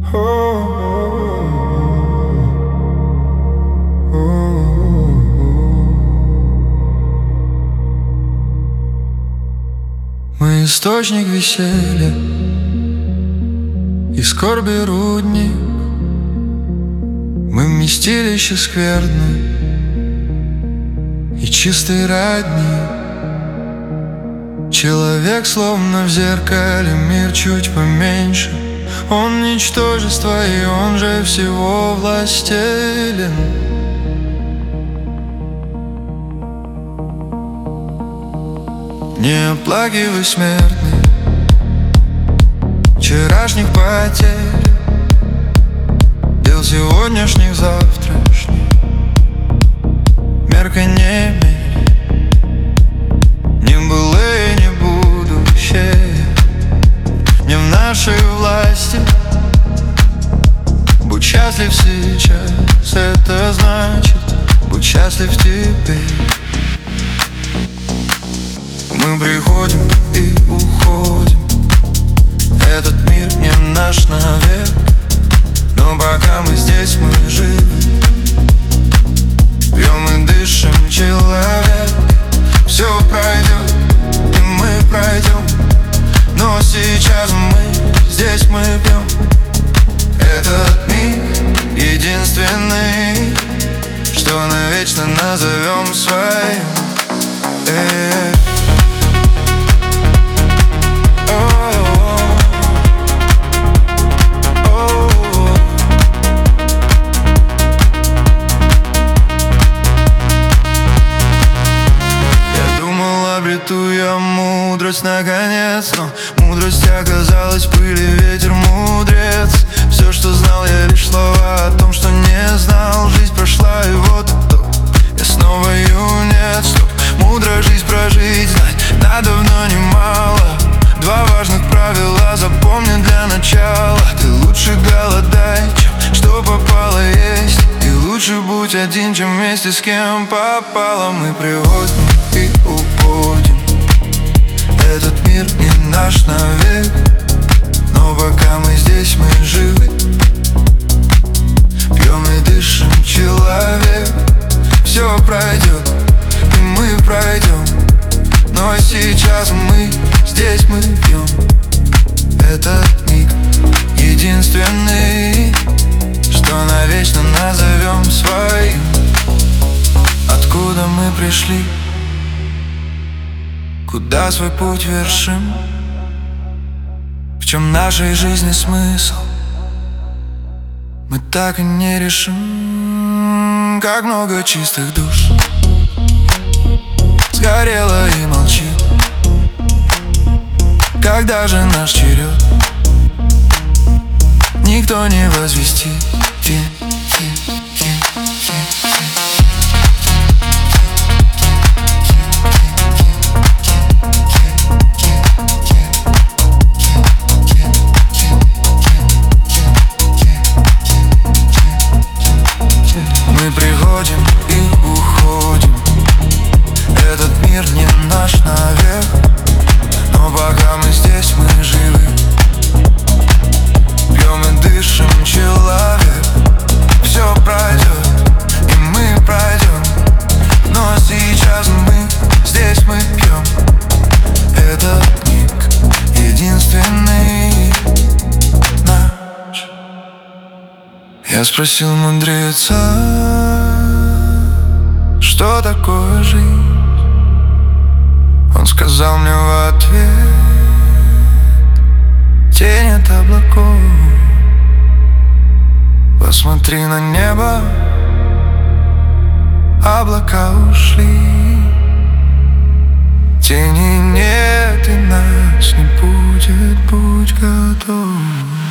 Мы источник веселья и скорби рудник, мы вместилище скверны и чистый родник. Человек словно в зеркале, мир чуть поменьше. Он ничтожество, и он же всего властелен. Не оплакивай, смертный, вчерашних потерь, дел сегодняшних, завтрашних. Мерка не мерь, не былое, не будущее, не в нашей власти. Будь счастлив сейчас, это значит будь счастлив теперь. Мы приходим и уходим, этот мир не наш навек, но пока мы здесь, мы живы, пьем и дышим, человек. Все пройдет, и мы пройдем, но сейчас мы здесь, мы пьем. Этот миг единственный, что навечно назовем своим. Обрету я мудрость наконец, но мудрость оказалась пыль и ветер, мудрец. Все, что знал, я лишь слова о том, что не знал. Жизнь прошла, и вот итог, я снова юнец. Стоп, мудро жизнь прожить, знать надавно немало. Два важных правила запомни для начала: ты лучше голодай, чем что попало есть, и лучше будь один, чем вместе с кем попало. Мы приходим и уходим, этот мир не наш навек, но пока мы здесь, мы живы, пьем и дышим, человек. Все пройдет, и мы пройдем, но сейчас мы здесь, мы пьем. Этот миг единственный, что навечно назовем своим. Откуда мы пришли, куда свой путь вершим, в чем нашей жизни смысл, мы так и не решим. Как много чистых душ сгорело и молчит. Когда же наш черед, никто не возвестит. Мы приходим и уходим, этот мир не наш навек, но пока мы здесь, мы живы, пьем и дышим, человек. Все пройдет, и мы пройдем, но сейчас мы здесь, мы пьем. Этот миг единственный наш. Я спросил мудреца, что такое жизнь? Он сказал мне в ответ: тень от облаков. Посмотри на небо, облака ушли, тени нет и нас не будет, будь готов.